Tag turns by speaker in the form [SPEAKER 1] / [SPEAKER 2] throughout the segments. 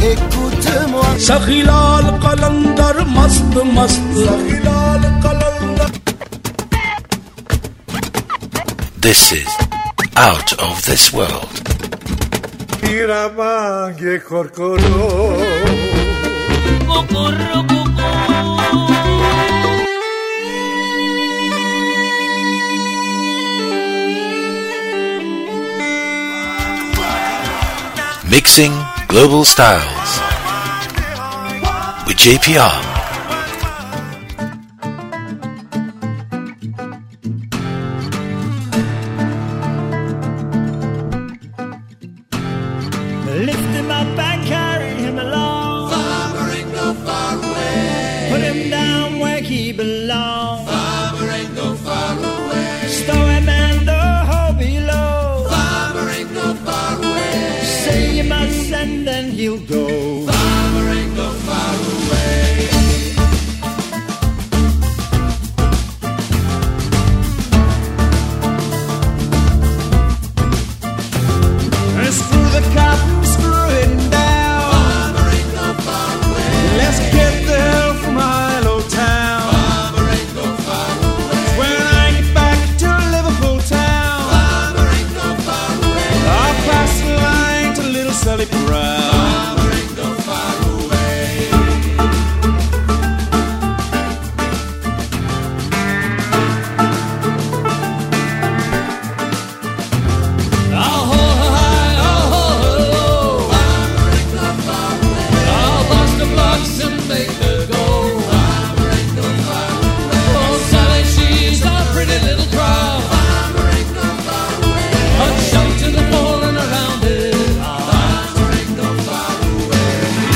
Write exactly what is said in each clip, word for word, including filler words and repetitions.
[SPEAKER 1] écoute-moi.
[SPEAKER 2] Sakhilal Qalandar mast mast. Sakhilal Qalandar.
[SPEAKER 3] This is Out of This World.
[SPEAKER 2] Iramange korkoro.
[SPEAKER 4] Kokoro koko.
[SPEAKER 3] Mixing Global Styles with J P R.
[SPEAKER 5] Lift him up and carry him along.
[SPEAKER 1] Farmer ain't no far away.
[SPEAKER 5] Put him down where he belongs.
[SPEAKER 1] Farmer ain't no far away.
[SPEAKER 5] Stow him in the hole below.
[SPEAKER 1] Farmer ain't no far away.
[SPEAKER 5] Say you must send and he'll go.
[SPEAKER 1] Farmer ain't no far away.
[SPEAKER 5] And screw the cap and screw it down.
[SPEAKER 1] Farmer ain't no far away.
[SPEAKER 5] Let's get the hell from Hilo Town.
[SPEAKER 1] Farmer ain't no far away.
[SPEAKER 5] When I get back to Liverpool town,
[SPEAKER 1] Farmer ain't no far away.
[SPEAKER 5] I'll pass the line to Little Sally Brown.
[SPEAKER 1] Farmer ain't no far away.
[SPEAKER 5] I'll ho high, I'll ho low.
[SPEAKER 1] Farmer ain't no far away.
[SPEAKER 5] I'll bust the blocks and make her go.
[SPEAKER 1] Farmer ain't no far away.
[SPEAKER 5] Oh, Sally, she's a pretty little crowd.
[SPEAKER 1] Farmer ain't no far away.
[SPEAKER 5] A shout to the falling around it.
[SPEAKER 1] Farmer ain't no far away.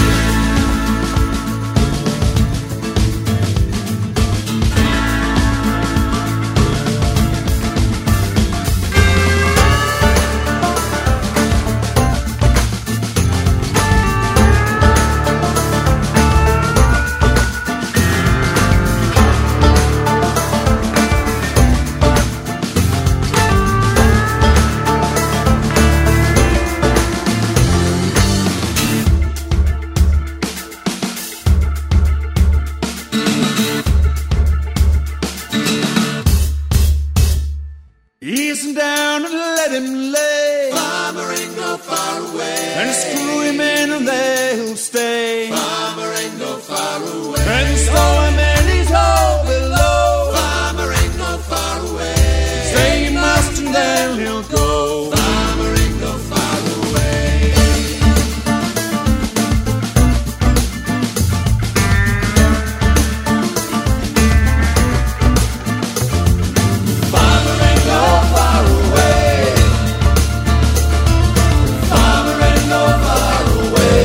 [SPEAKER 5] Ease him down and let him lay.
[SPEAKER 1] Farmer ain't no far away.
[SPEAKER 5] And screw him in and there he'll stay.
[SPEAKER 1] Farmer ain't no far away.
[SPEAKER 5] And stow him in his hole below.
[SPEAKER 1] Farmer ain't no far away.
[SPEAKER 5] Say you must and then he'll go.
[SPEAKER 1] Farmer ain't no far away. Farmer ain't no far away. Farmer ain't no far away.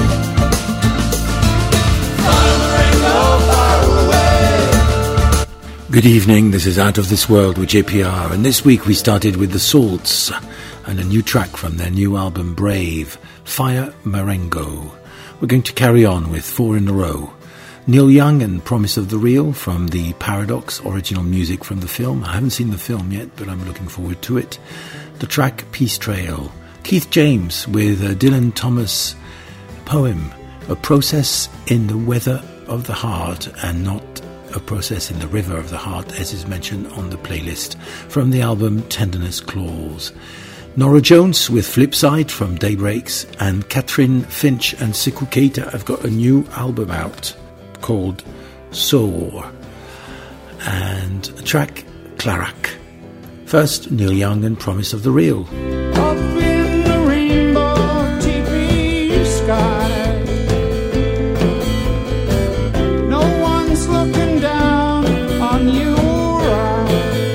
[SPEAKER 1] Farmer ain't no far away.
[SPEAKER 3] Good evening, this is Out of This World with J P R, and this week we started with The Salts and a new track from their new album Brave, Fire Marengo. We're going to carry on with four in a row. Neil Young and Promise of the Real from the Paradox, original music from the film. I haven't seen the film yet, but I'm looking forward to it. The track Peace Trail. Keith James with a Dylan Thomas poem, A Process in the Weather of the Heart and not a process in the river of the heart, as is mentioned on the playlist, from the album Tenderness Clause. Nora Jones with Flipside from Daybreaks, and Catherine Finch and Siku Keita have got a new album out called Soar, and a track Clarak. First, Neil Young and Promise of the Real.
[SPEAKER 5] Up in the rainbow T V sky, no one's looking down on you or I.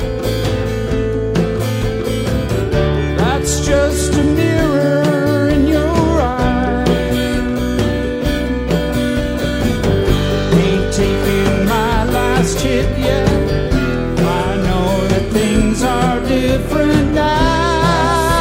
[SPEAKER 5] That's just a mirror in your eye. Ain't taking my last hit yet. I know that things are different now.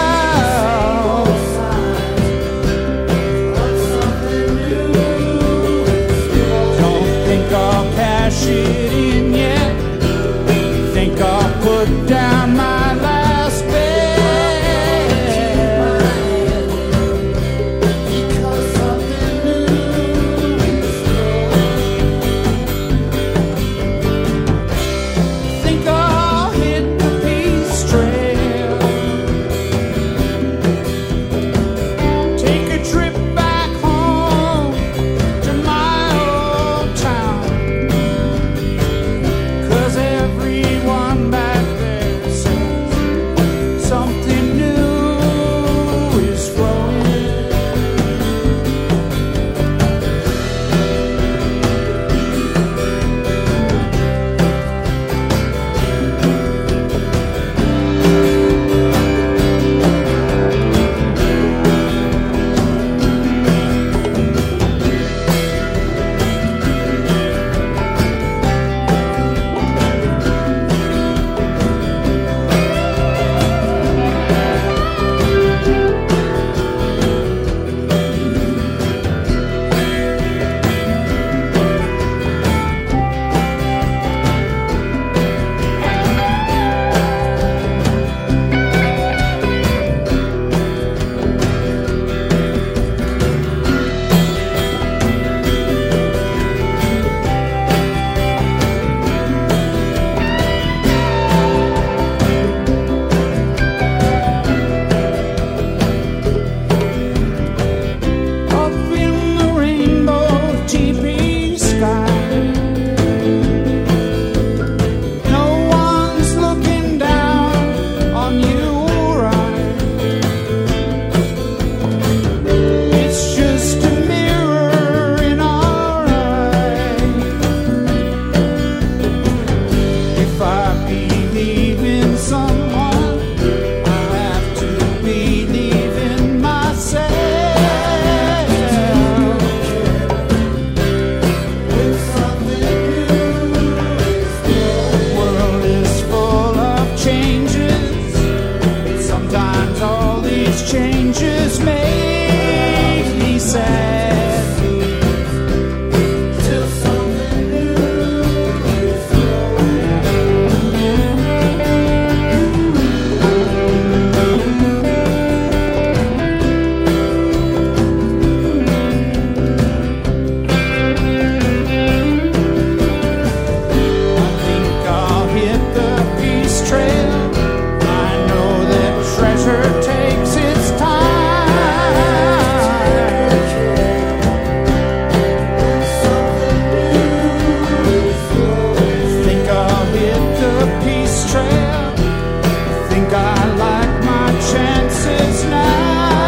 [SPEAKER 5] trail. I know that treasure takes its time. Think I'll hit the peace trail. Think I like my chances now.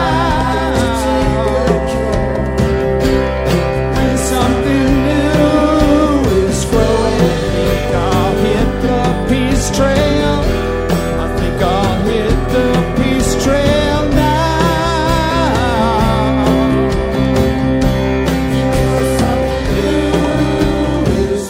[SPEAKER 5] When something new is growing, think I'll hit the peace trail. I think I'll hit the peace trail now. Something new is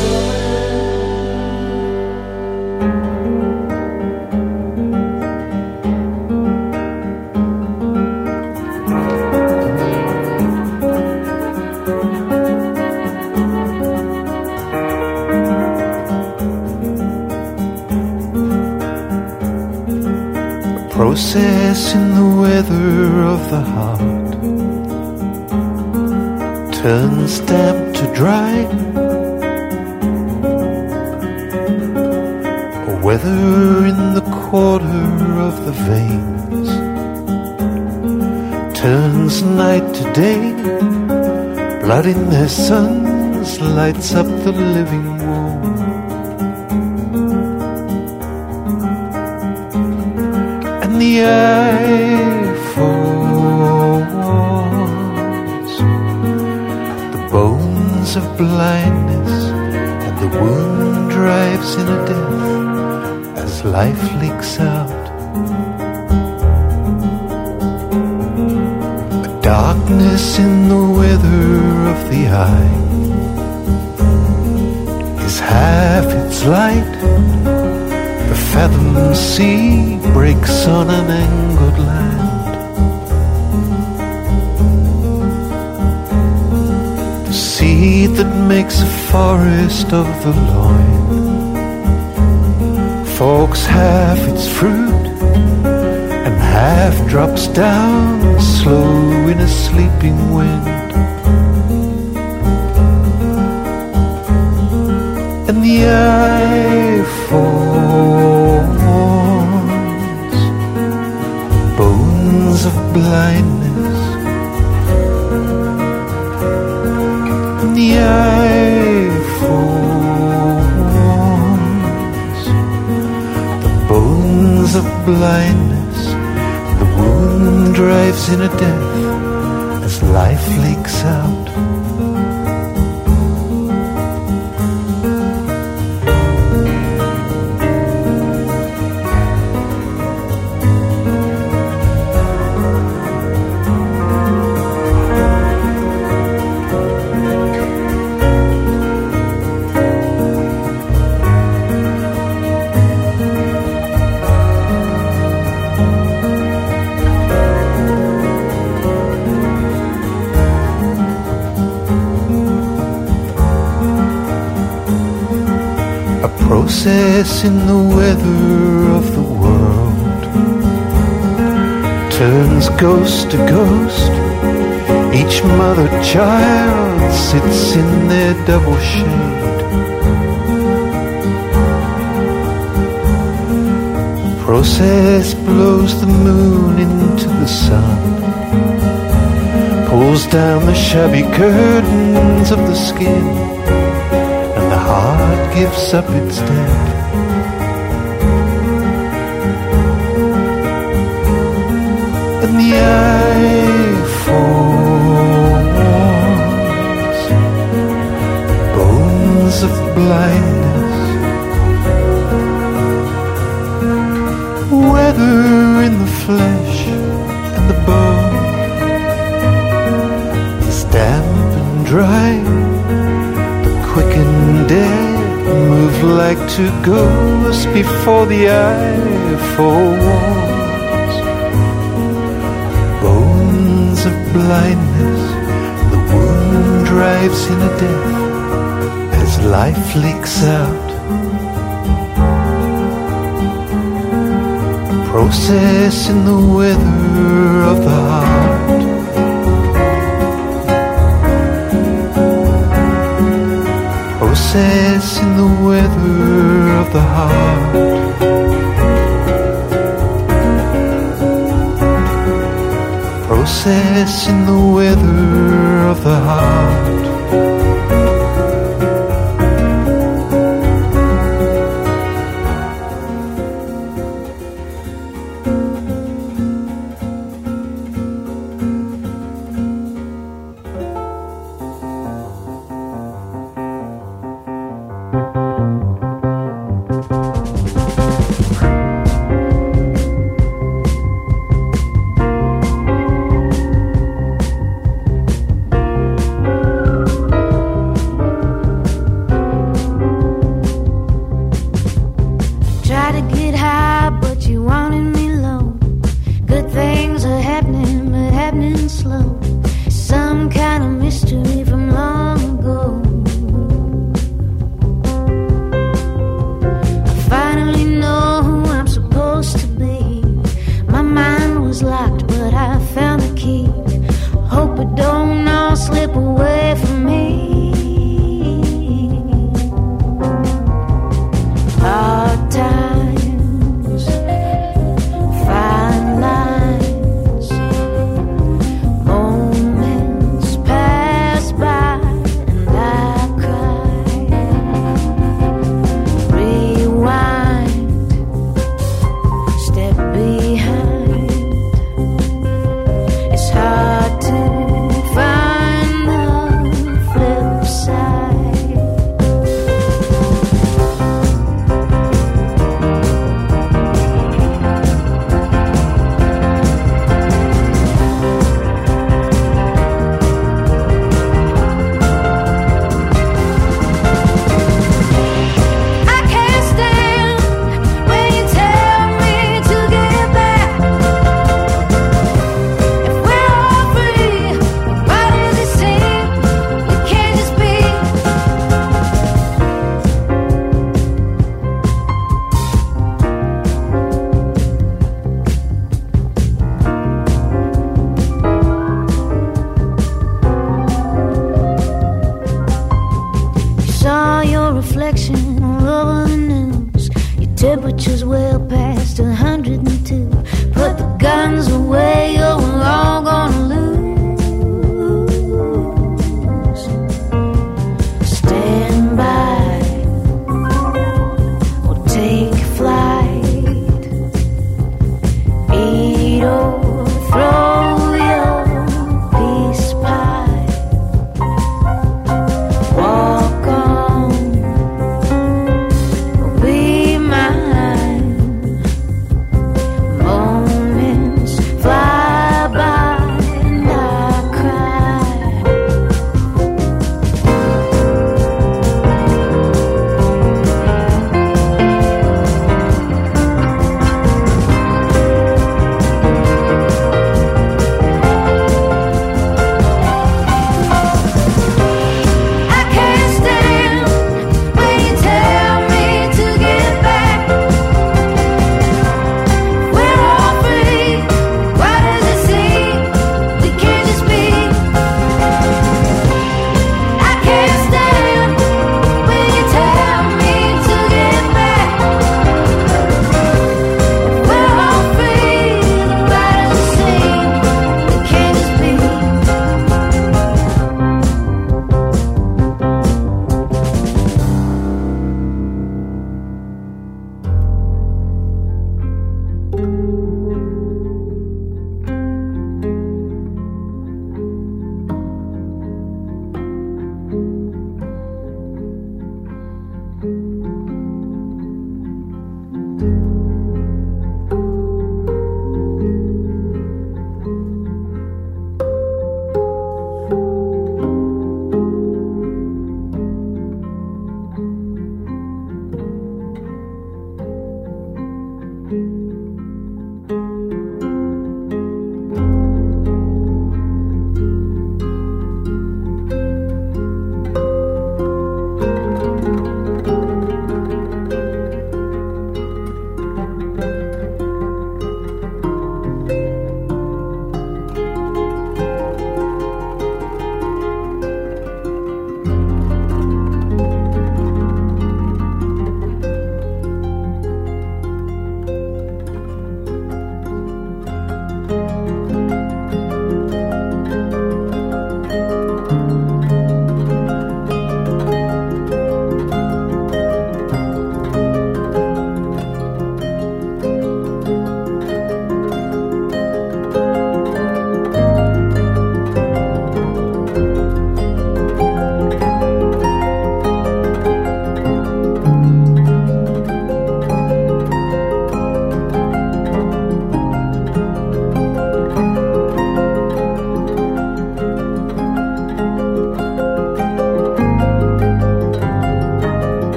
[SPEAKER 4] Process in the weather of the heart turns damp to dry. A weather in the quarter of the veins turns night to day. Blood in their suns lights up the living womb. The eye falls, the bones of blindness, and the wound drives in a death as life leaks out. A darkness in the weather of the eye is half its light. The fathom sea breaks on an angled land. The seed that makes a forest of the loin forks half its fruit and half drops down slow in a sleeping wind. And the eye falls, bones of blindness, and the eye falls, the bones of blindness, the wound drives in a death as life leaks out. Process in the weather of the world turns ghost to ghost. Each mother child sits in their double shade. Process blows the moon into the sun, pulls down the shabby curtains of the skin, the heart gives up its dead. And the eye falls, bones of blindness, weather in the flesh and the bone is damp and dry. Quick and dead move like two ghosts before the eye falls. Bones of blindness, the wound drives in a death as life leaks out. A process in the weather of the heart. Process in the weather of the heart. success in the weather of the heart.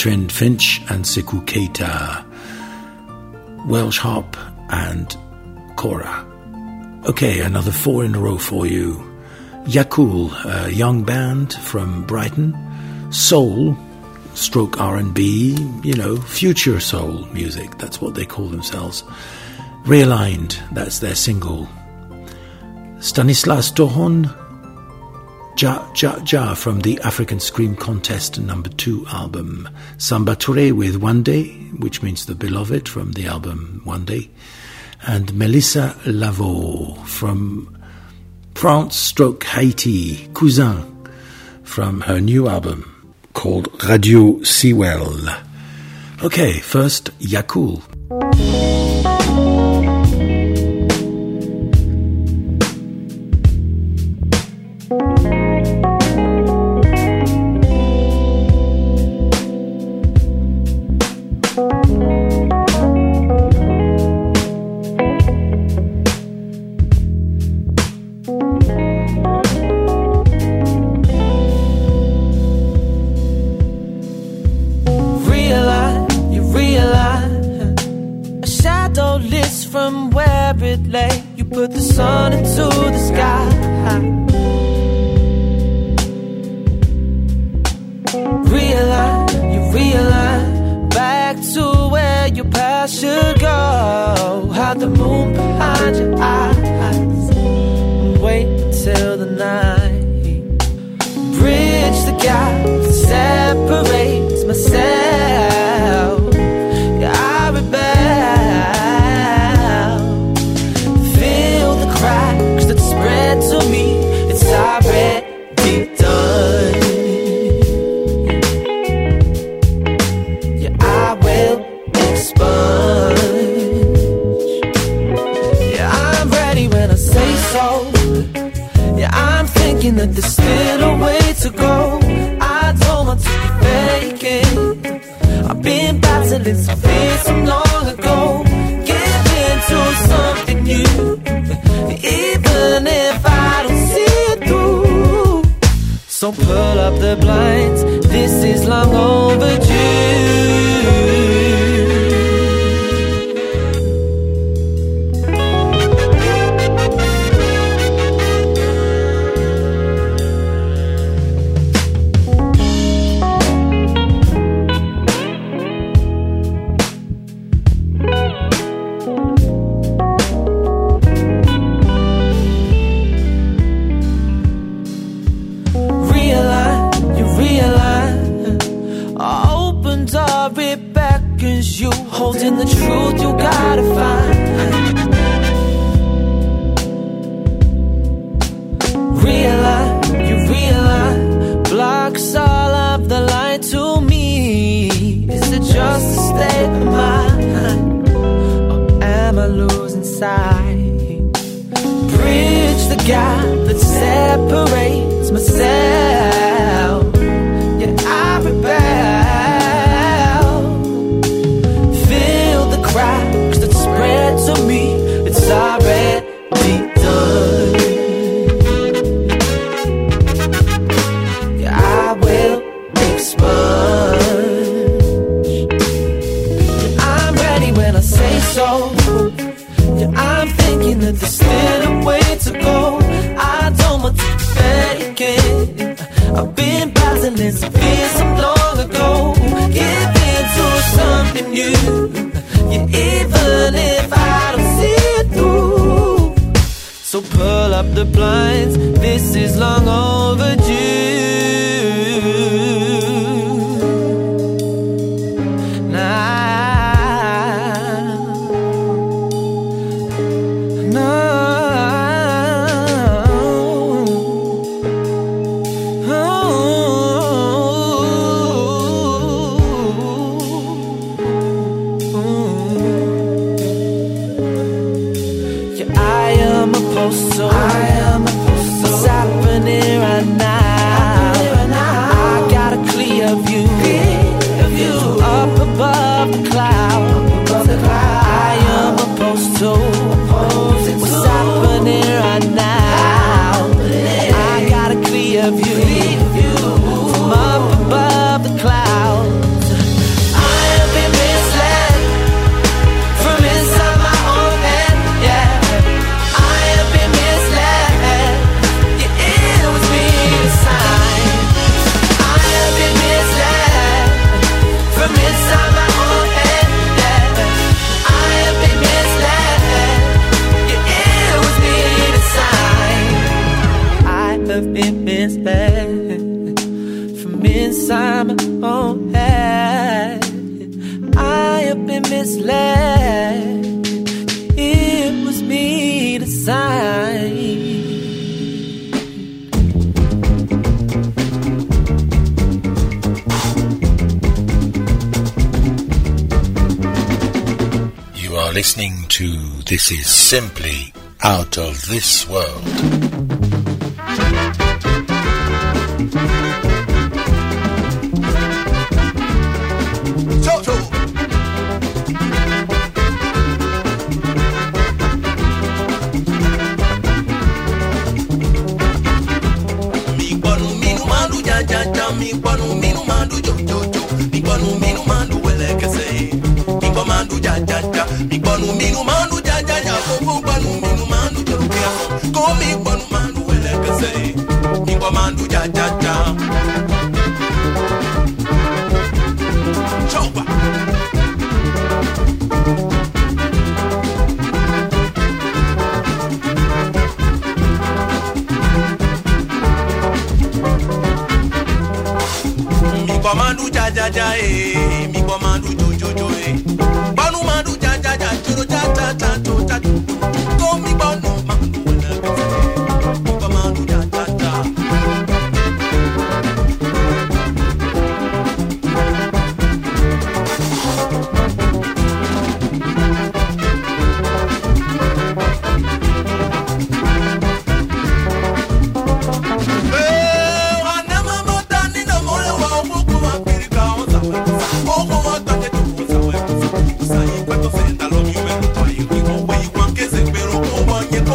[SPEAKER 3] Catherine Finch and Sekou Keita, Welsh Harp and Cora. Okay, another four in a row for you. Yakul, a young band from Brighton, soul, stroke R and B, you know, future soul music, that's what they call themselves. Realigned, that's their single. Stanislas Tohon, Ja Ja Ja from the African Scream Contest number two album. Samba Touré with One Day, which means the beloved, from the album One Day. And Melissa Lavaux from France stroke Haiti, Cousin, from her new album called Radio Sewell. Okay, first Yakul.
[SPEAKER 6] Put the sun into the sky. Realign, you realign back to where your past should go. Hide the moon behind your eyes and wait till the night. Bridge the gap that separates myself. Yeah, I rebel. Cracks that spread to me, it's already done. Yeah, I will expunge. Yeah, I'm ready when I say so. Yeah, I'm thinking that there's still a way to go. I don't want to be faking. I've been battling some fears from long ago. Give into something new, even if I don't see it through. So pull up the blinds, this is long overdue. Holding the truth you gotta find. Realign, you realign, blocks all of the light to me. Is it just a state of mind, or am I losing sight? Bridge the gap that separates myself. Yeah, I rebel. Cracks that spread to me, it's already done. Yeah, I will expunge. Yeah, I'm ready when I say so. Yeah, I'm thinking that there's still a way to go. I don't want to fake it. I've been battling some fears from long ago. Give into something new. Yeah, even if I don't see it through. So pull up the blinds, this is long overdue. Now, no. So I am supposed to what's happening right now. I got a clear view, view. Up above the cloud. I am opposed to what's happening right now. I got a clear view from up above the clouds. feelings back from inside my own head. I have been misled. It was me to decide.
[SPEAKER 3] You are listening to This Is Simply Out of This World.
[SPEAKER 1] Toto. Mi bonu minu mandu ja ja ja, mi bonu minu mandu jo jo jo, mi bonu minu mandu wele kese, mi bonu mandu ja ja ja, mi bonu minu mandu ja ja ja, mi bonu minu mandu jo jo, ko mi bonu mandu wele kese, mi bonu mandu ja ja ja. Chopa. Mi comandu ja ja ja eh, mi comandu jo jo jo eh. Banu mandu ja ja ja, choro ja ja ja jo ja. Go mi banu mandu wala kese, mi comandu ja ja ja. Cuando se entra lo mío, pero tú ahí, hijo, güey, Juan, que se espero, como,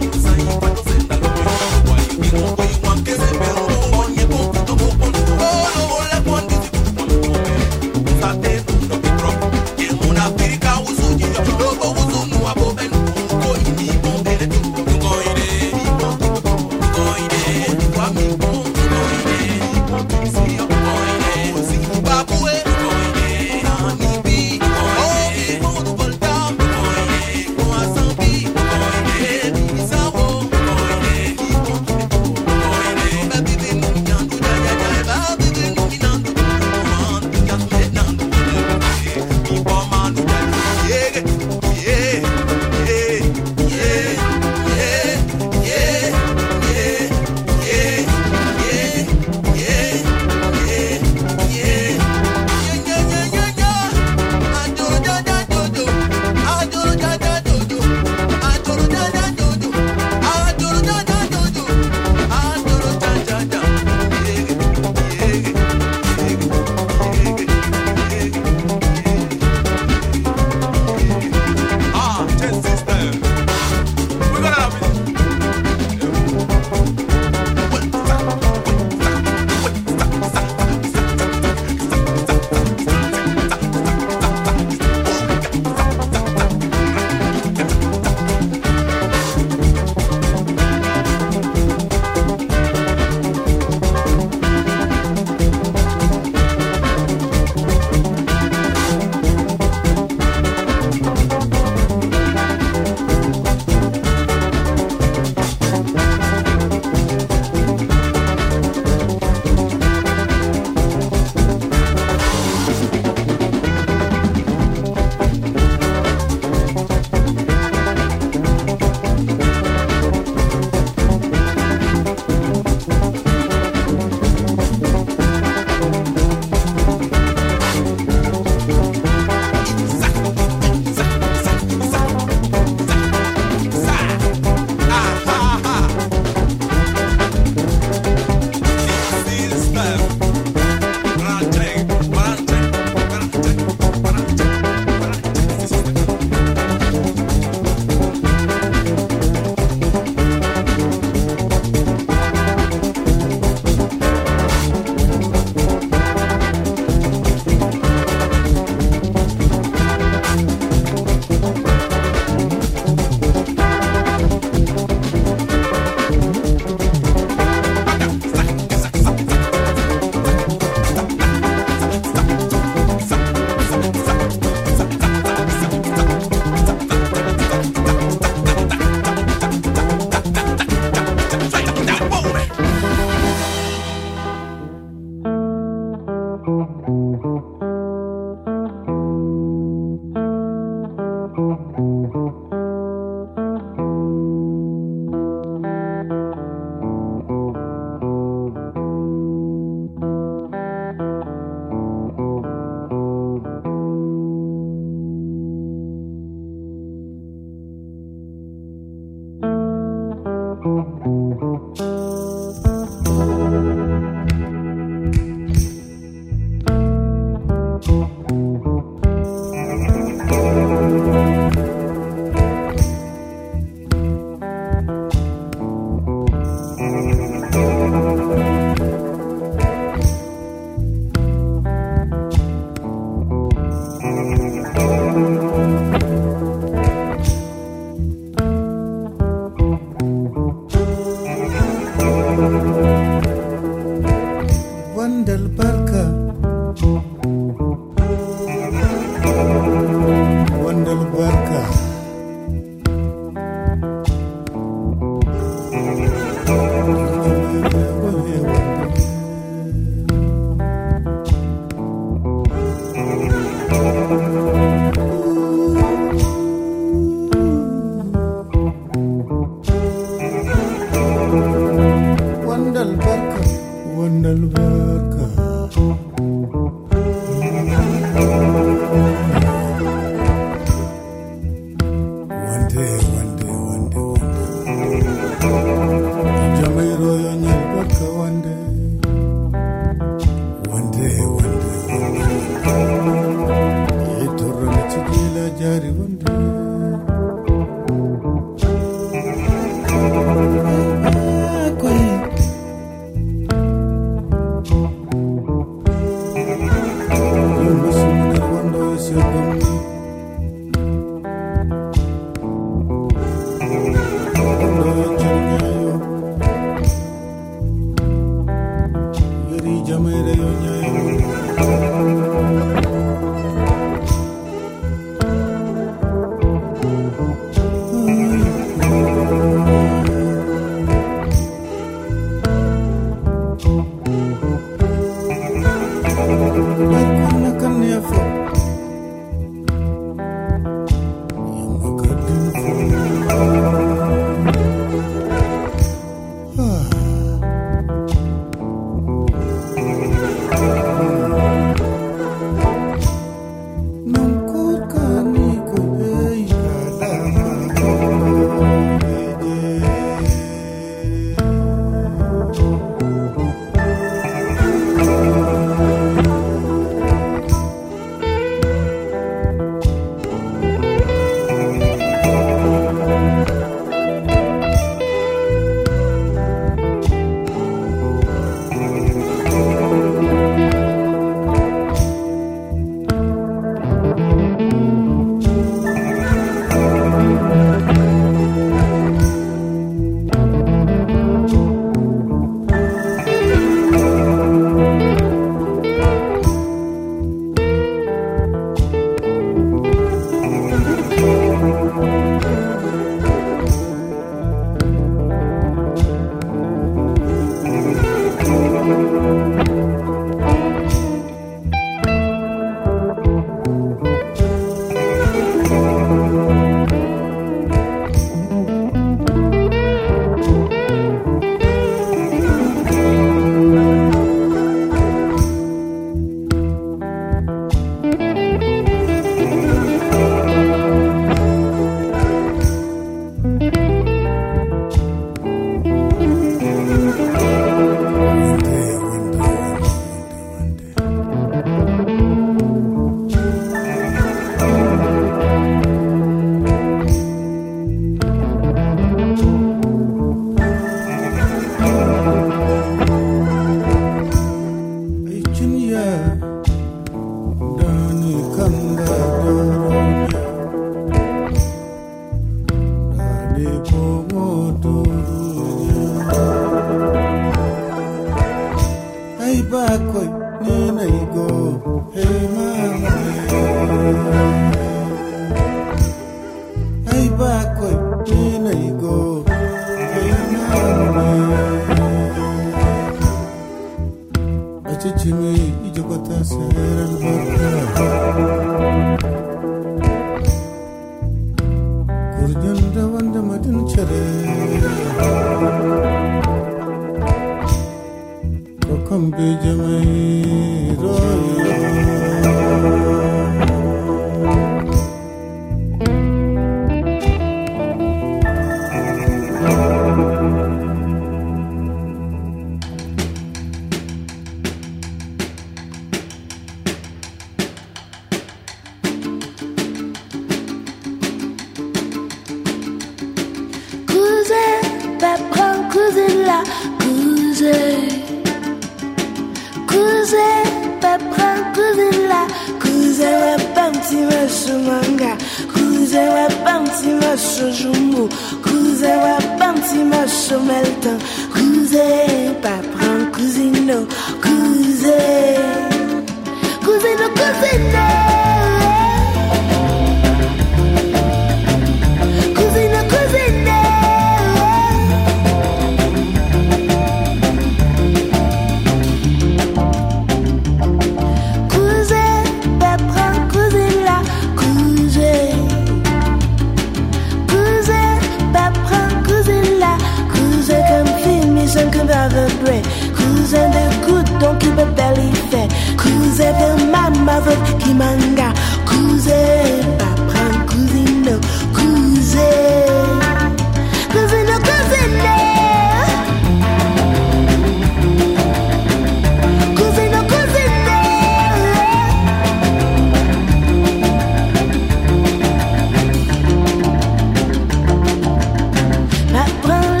[SPEAKER 7] Prends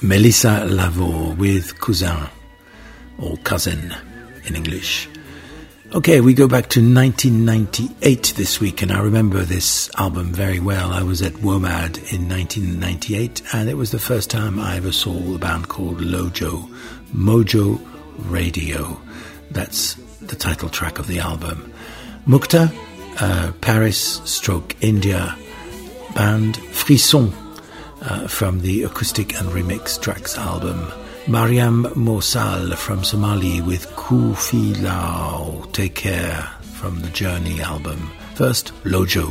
[SPEAKER 3] Melissa Lavo with Cousin, or Cousin in English. Okay, we go back to nineteen ninety-eight this week, and I remember this album very well. I was at WOMAD in nineteen ninety-eight, and it was the first time I ever saw a band called Lojo, Mojo Radio. That's the title track of the album. Mukta, uh, Paris stroke India band. Frisson, uh, from the acoustic and remix tracks album. Mariam Morsal from Somali with Kufi Lao, Take Care from the Journey album. First, Lojo.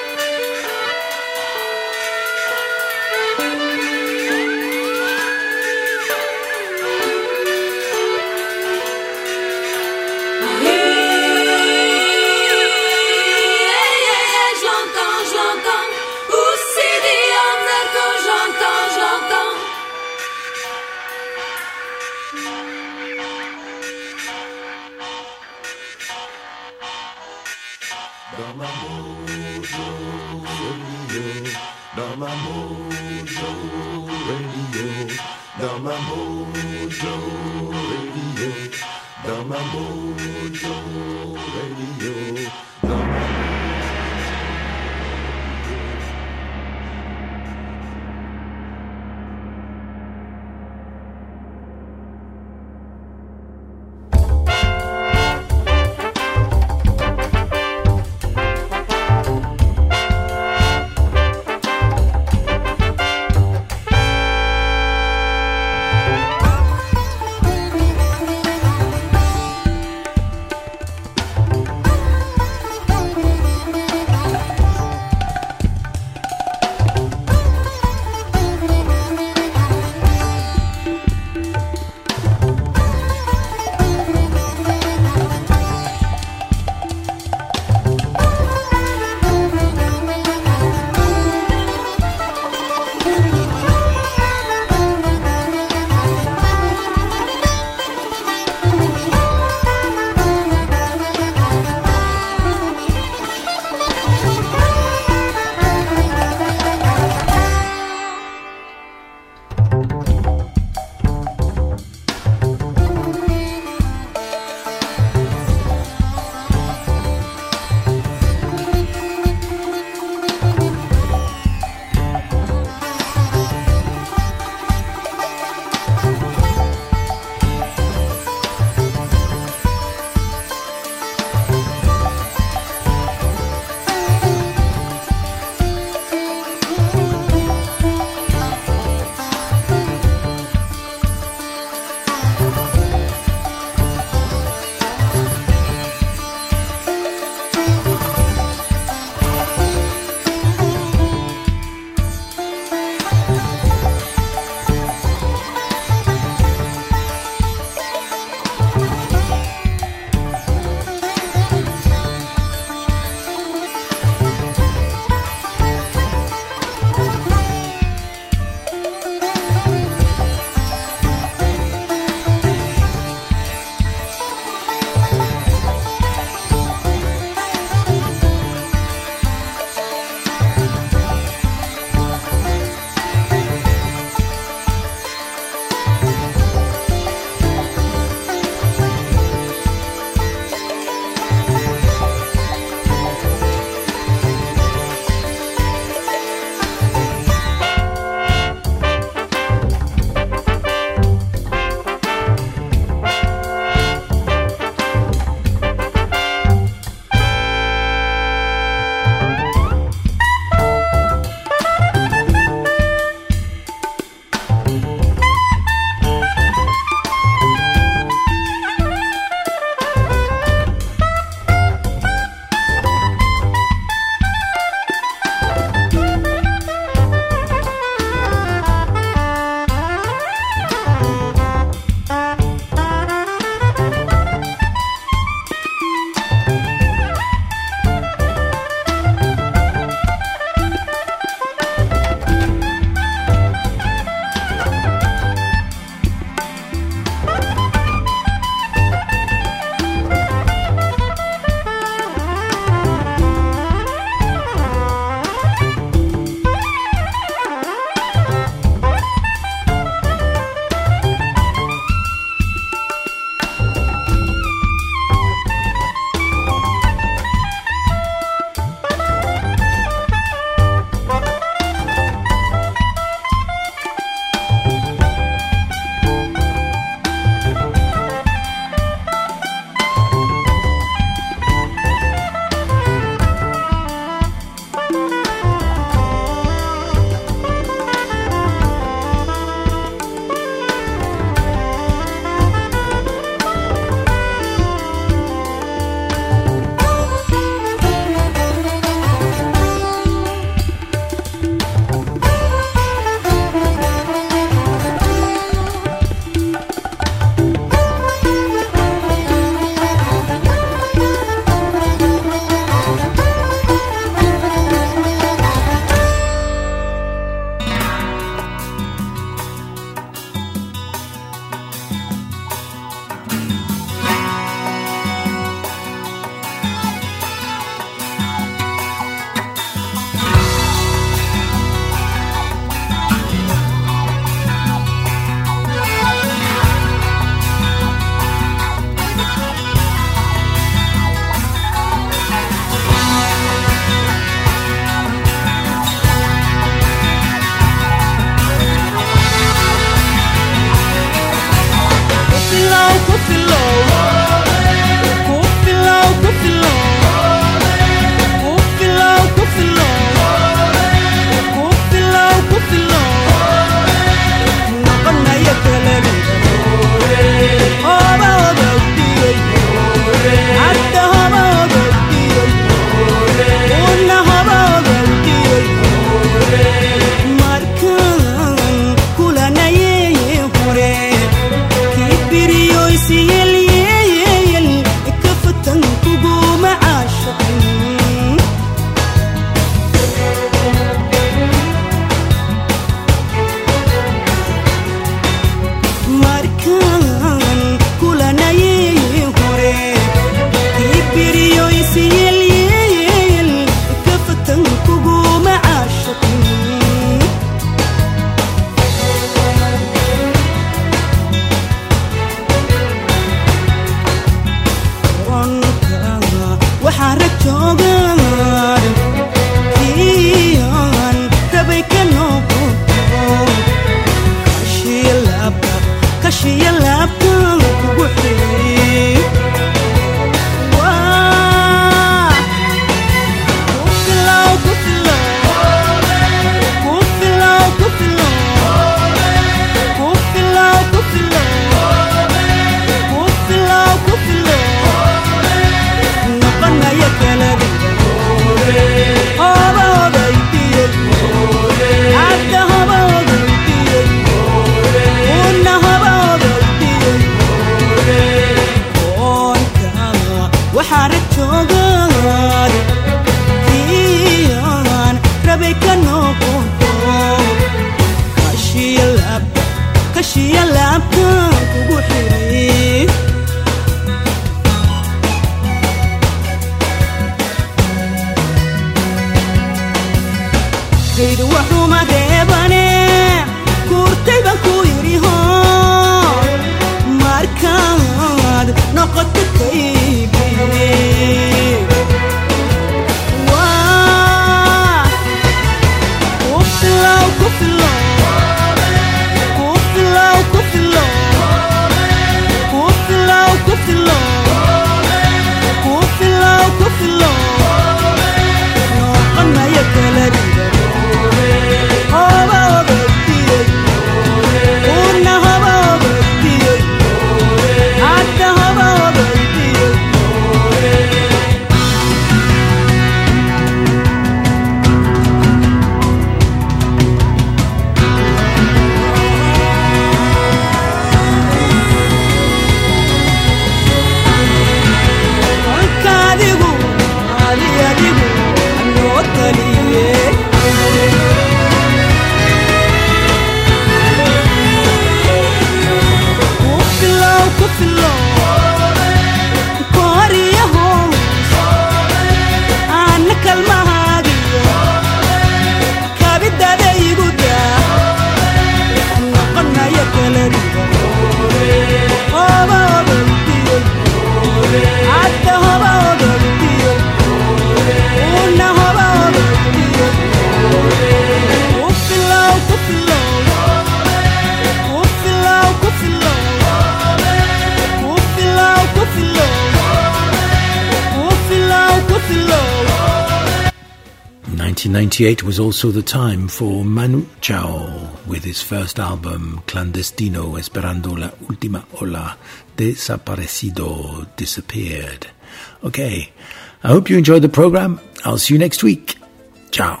[SPEAKER 3] nineteen ninety-eight was also the time for Manu Chao with his first album, Clandestino, Esperando la Última Ola, Desaparecido, Disappeared. Okay, I hope you enjoyed the program. I'll see you next week. Ciao.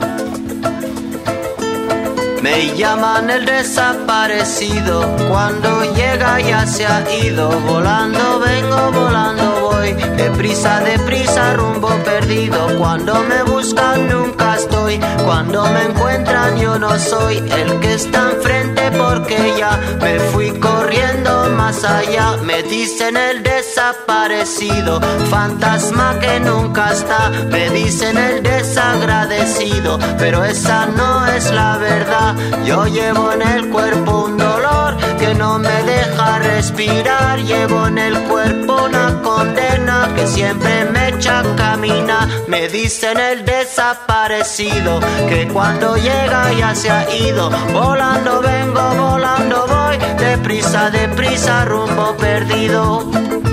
[SPEAKER 6] Me llaman el desaparecido, cuando llega ya se ha ido. Volando vengo, volando voy, deprisa, deprisa, rumbo perdido. Cuando me buscan nunca estoy, cuando me encuentran yo no soy el que está enfrente, porque ya me fui corriendo más allá. Me dicen el desaparecido, fantasma que nunca está. Me dicen el desagradecido, pero esa no es la verdad. Yo llevo en el cuerpo un dolor que no me deja respirar. Llevo en el cuerpo una condena que siempre me echa a caminar. Me dicen el desaparecido, que cuando llega ya se ha ido. Volando vengo, volando voy, deprisa, deprisa, rumbo perdido.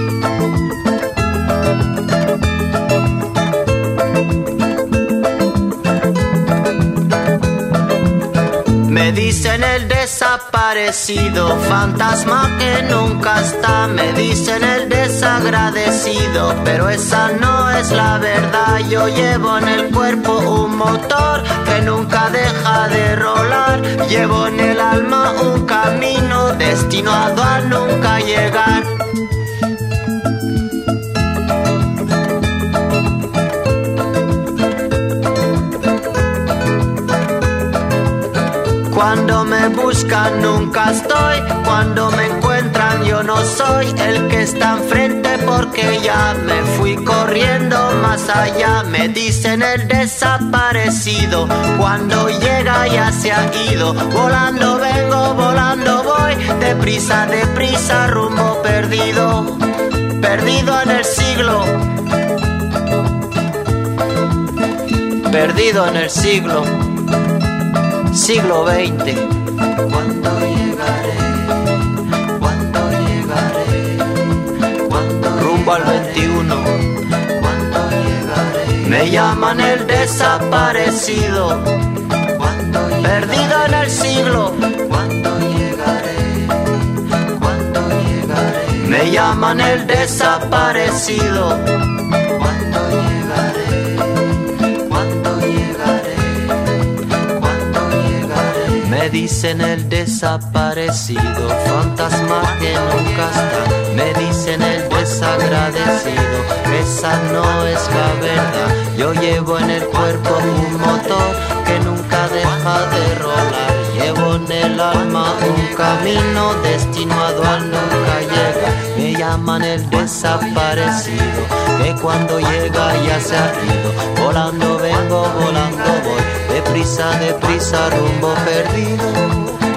[SPEAKER 6] Me dicen el desaparecido, fantasma que nunca está. Me dicen el desagradecido, pero esa no es la verdad. Yo llevo en el cuerpo un motor que nunca deja de rolar. Llevo en el alma un camino destinado a nunca llegar. Cuando me buscan nunca estoy, cuando me encuentran yo no soy el que está enfrente, porque ya me fui corriendo más allá. Me dicen el desaparecido, cuando llega ya se ha ido. Volando vengo, volando voy, deprisa, deprisa, rumbo perdido. Perdido en el siglo, perdido en el siglo siglo veinte. ¿Cuándo llegaré? ¿Cuándo llegaré? ¿Cuándo rumbo al veintiuno? ¿Cuándo llegaré? Me llaman el desaparecido, ¿cuándo llegaré? Perdido en el siglo. ¿Cuándo llegaré? ¿Cuándo llegaré? Me llaman el desaparecido. ¿Cuándo llegaré? ¿Cuándo llegaré? Me dicen el desaparecido, fantasma que nunca está. Me dicen el desagradecido, esa no es la verdad. Yo llevo en el cuerpo un motor que nunca deja de rolar. Llevo en el alma un camino destinado a nunca llegar. Me llaman el desaparecido, que cuando llega ya se ha ido. Volando vengo, volando voy, deprisa, deprisa, rumbo perdido.